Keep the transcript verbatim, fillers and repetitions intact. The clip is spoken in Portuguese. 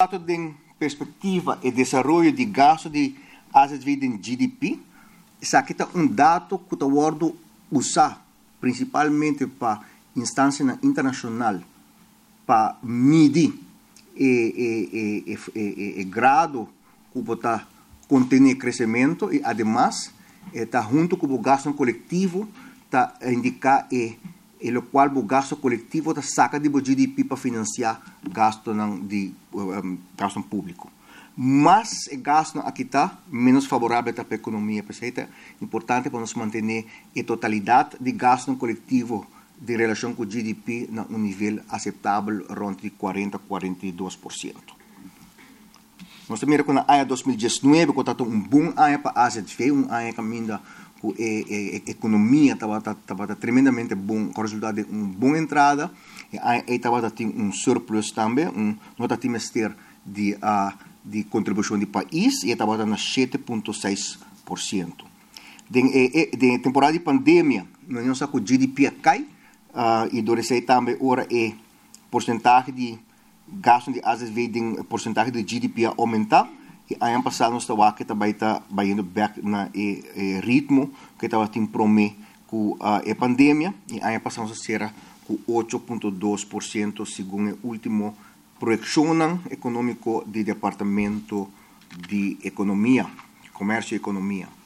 dado de perspectiva e desenvolvimento de gasto de asset em G D P, isso aqui é um dado que está sendo usado principalmente para instância internacional para medir o grado que está contendo crescimento e, además, está junto com o gasto coletivo, está indicar e e o qual o gasto coletivo está saca do G D P para financiar gasto de um, gasto público. Mas o gasto aqui está menos favorável para a economia, porque é importante para nós manter a totalidade de gasto coletivo de relação com o G D P a um nível aceitável, rond de quarenta a quarenta e dois por cento. Nós também com a ano dois mil e dezenove, que está um bom ano para a A S E D, um ano que ainda a economia estava tremendamente bom, com o resultado de uma boa entrada, e estava tendo um surplus também, um, nós tínhamos ter de, uh, de contribuição do país, e estava dando sete vírgula seis por cento. De, de temporada de pandemia, nós não sabemos que o G D P cai, uh, e durante também ora é porcentagem de gasto de A S E D, de porcentagem de G D P aumentar. E ano passado nós estava que também está indo back na e, e ritmo que estava tendo promê com a, a pandemia, e ano passado nós será com oito vírgula dois por cento segundo o último projeção econômico do Departamento de Economia, Comércio e Economia.